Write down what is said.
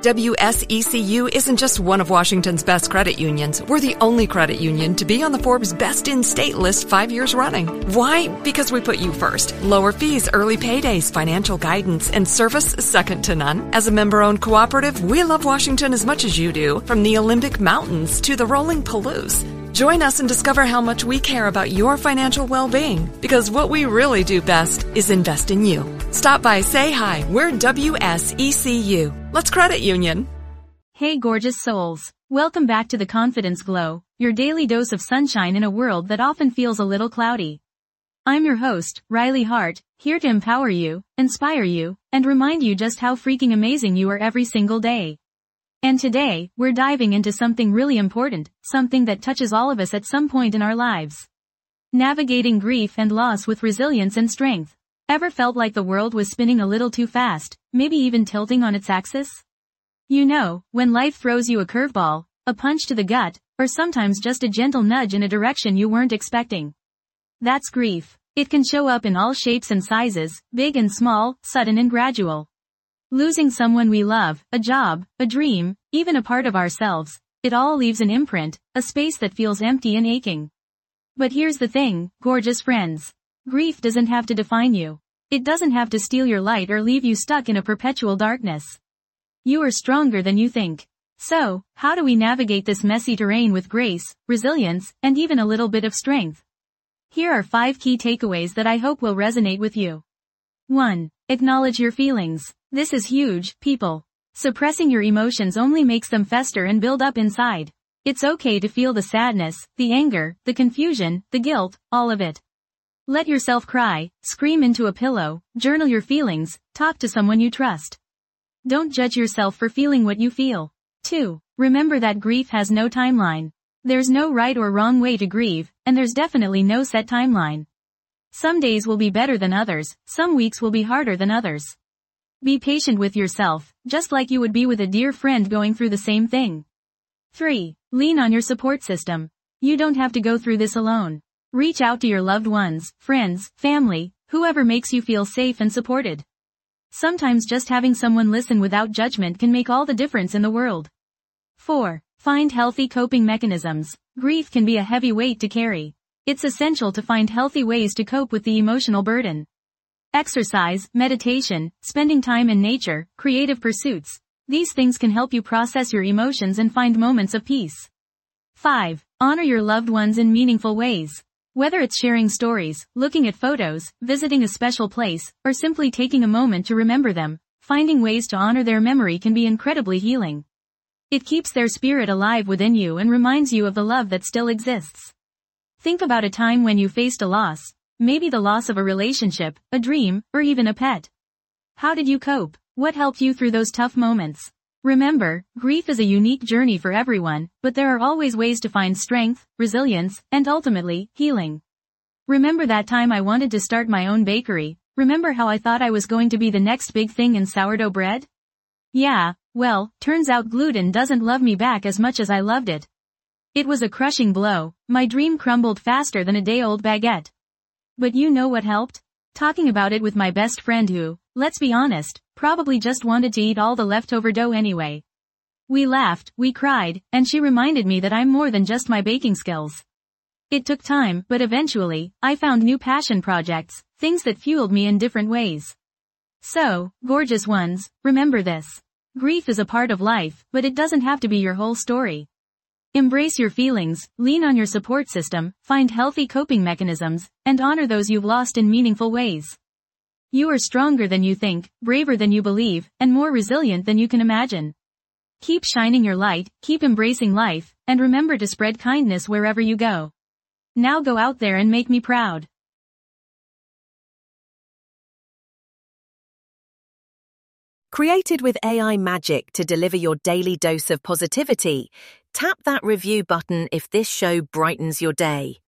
WSECU isn't just one of Washington's best credit unions. We're the only credit union to be on the Forbes Best in State list 5 years running. Why? Because we put you first. Lower fees, early paydays, financial guidance, and service second to none. As a member-owned cooperative, we love Washington as much as you do, from the Olympic Mountains to the rolling Palouse. Join us and discover how much we care about your financial well-being, because what we really do best is invest in you. Stop by, say hi. We're WSECU. Let's credit union. Hey gorgeous souls. Welcome back to the Confidence Glow, your daily dose of sunshine in a world that often feels a little cloudy. I'm your host, Riley Hart, here to empower you, inspire you, and remind you just how freaking amazing you are every single day. And today, we're diving into something really important, something that touches all of us at some point in our lives. Navigating grief and loss with resilience and strength. Ever felt like the world was spinning a little too fast, maybe even tilting on its axis? You know, when life throws you a curveball, a punch to the gut, or sometimes just a gentle nudge in a direction you weren't expecting. That's grief. It can show up in all shapes and sizes, big and small, sudden and gradual. Losing someone we love, a job, a dream, even a part of ourselves, it all leaves an imprint, a space that feels empty and aching. But here's the thing, gorgeous friends. Grief doesn't have to define you. It doesn't have to steal your light or leave you stuck in a perpetual darkness. You are stronger than you think. So, how do we navigate this messy terrain with grace, resilience, and even a little bit of strength? Here are 5 key takeaways that I hope will resonate with you. 1. Acknowledge your feelings. This is huge, people. Suppressing your emotions only makes them fester and build up inside. It's okay to feel the sadness, the anger, the confusion, the guilt, all of it. Let yourself cry, scream into a pillow, journal your feelings, talk to someone you trust. Don't judge yourself for feeling what you feel. 2. Remember that grief has no timeline. There's no right or wrong way to grieve, and there's definitely no set timeline. Some days will be better than others, some weeks will be harder than others. Be patient with yourself, just like you would be with a dear friend going through the same thing. 3. Lean on your support system. You don't have to go through this alone. Reach out to your loved ones, friends, family, whoever makes you feel safe and supported. Sometimes just having someone listen without judgment can make all the difference in the world. 4. Find healthy coping mechanisms. Grief can be a heavy weight to carry. It's essential to find healthy ways to cope with the emotional burden. Exercise, meditation, spending time in nature, creative pursuits. These things can help you process your emotions and find moments of peace. 5. Honor your loved ones in meaningful ways. Whether it's sharing stories, looking at photos, visiting a special place, or simply taking a moment to remember them, finding ways to honor their memory can be incredibly healing. It keeps their spirit alive within you and reminds you of the love that still exists. Think about a time when you faced a loss, maybe the loss of a relationship, a dream, or even a pet. How did you cope? What helped you through those tough moments? Remember, grief is a unique journey for everyone, but there are always ways to find strength, resilience, and ultimately, healing. Remember that time I wanted to start my own bakery? Remember how I thought I was going to be the next big thing in sourdough bread? Yeah, well, turns out gluten doesn't love me back as much as I loved it. It was a crushing blow. My dream crumbled faster than a day-old baguette. But you know what helped? Talking about it with my best friend who, let's be honest, probably just wanted to eat all the leftover dough anyway. We laughed, we cried, and she reminded me that I'm more than just my baking skills. It took time, but eventually, I found new passion projects, things that fueled me in different ways. So, gorgeous ones, remember this. Grief is a part of life, but it doesn't have to be your whole story. Embrace your feelings, lean on your support system, find healthy coping mechanisms, and honor those you've lost in meaningful ways. You are stronger than you think, braver than you believe, and more resilient than you can imagine. Keep shining your light, keep embracing life, and remember to spread kindness wherever you go. Now go out there and make me proud. Created with AI magic to deliver your daily dose of positivity, tap that review button if this show brightens your day.